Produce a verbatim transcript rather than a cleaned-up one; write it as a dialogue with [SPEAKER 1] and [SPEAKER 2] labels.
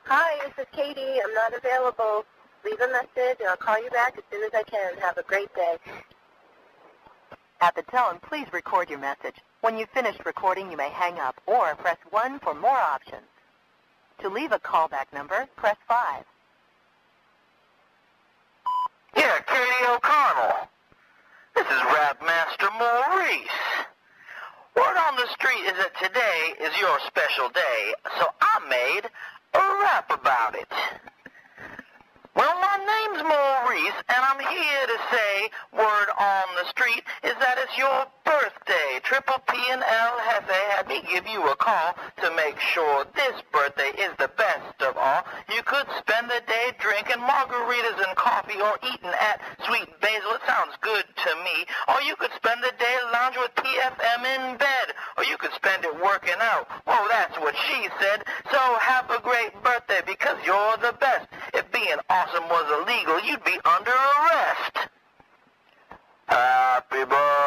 [SPEAKER 1] Hi, this is Katie. I'm not available. Leave a message, and I'll call you back as soon as I can. Have a great day.
[SPEAKER 2] At the tone, please record your message. When you've finished recording, you may hang up or press one for more options. To leave a callback number, press five.
[SPEAKER 3] Yeah, Katie O'Connell. This is Rap Master Maurice. Word on the street is that today is your special day, so I made a rap about it. Well, my name's Maurice, and I'm here to say word on the street is that it's your birthday. Triple P and L Jefe had me give you a call to make sure this birthday is the best of all. You could spend the day drinking margaritas and coffee or eating at Sweet Basil. It sounds good to me. Or you could spend the day lounging with P F M in bed. Or you could spend it working out. Well, that's what she said. So have a great birthday because you're the best. If being awesome was illegal, you'd be under arrest. Happy birthday.